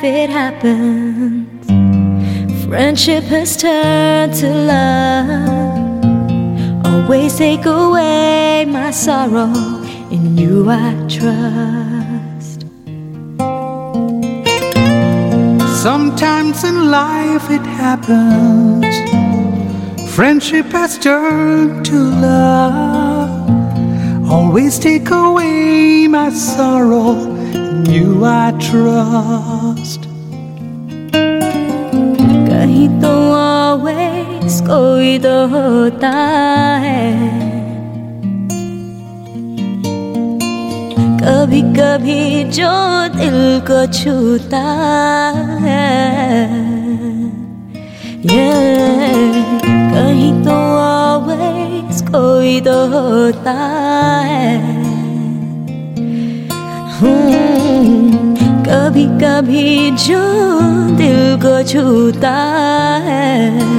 it happens. Friendship has turned to love. Always take away my sorrow. In you I trust. Sometimes in life it happens. Friendship has turned to love. Always take away my sorrow. In you I trust. कहीं तो always कोई तो होता है. कभी कभी जो दिल को छूता है. कहीं तो always कोई तो होता है. कभी कभी जो दिल को छूता है.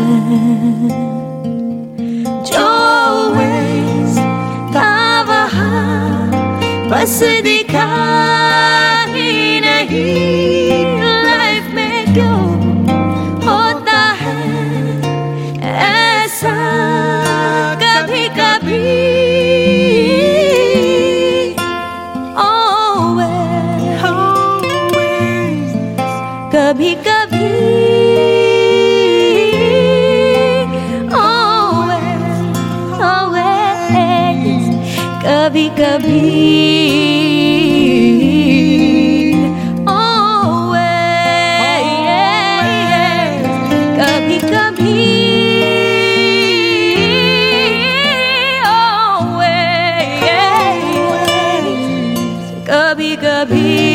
जो था वहाँ बस दिखा ही नहीं. लाइफ में क्यों होता है ऐसा कभी कभी. कभी कभी कभी कभी कभी कभी कभी कभी.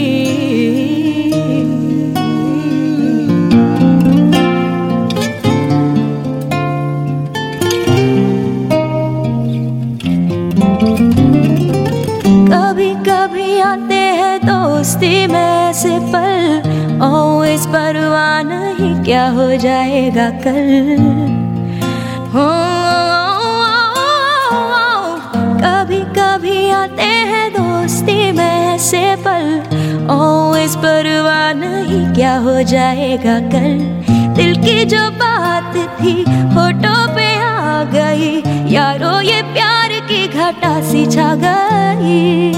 कभी कभी आते हैं दोस्ती में ऐसे पल. Always परवाह नहीं क्या हो जाएगा कल. कभी कभी आते हैं दोस्ती में ऐसे पल. Always परवाह नहीं क्या हो जाएगा कल. दिल की जो बात थी होठों पे आ गई. यारो ये प्यार की घटा सी छा गई.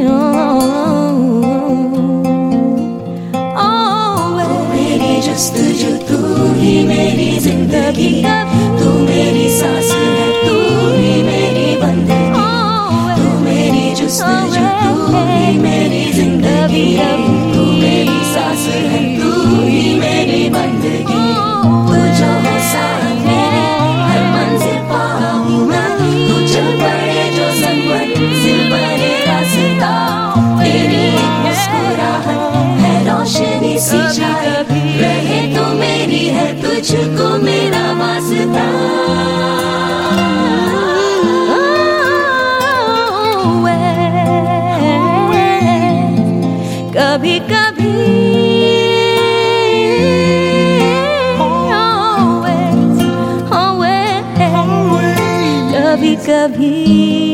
तू मेरी जस्तजू, तू ही मेरी जिंदगी. तू मेरी सांस है, तू ही मेरी बंदगी. तू मेरी जस्तजू, तू ही मेरी जिंदगी. तू मेरी सांस है, तू ही मेरी बंदगी. तू जो हो साथ मेरे हर मंजिल पाऊं मैं. तू चल पड़े जो मंजिल बने रास्ता. तेरी एक मुस्कुराहट है रोशनी सी छाई. रहे तो मेरी है तुझको मेरा वास्ता. कभी कभी कभी कभी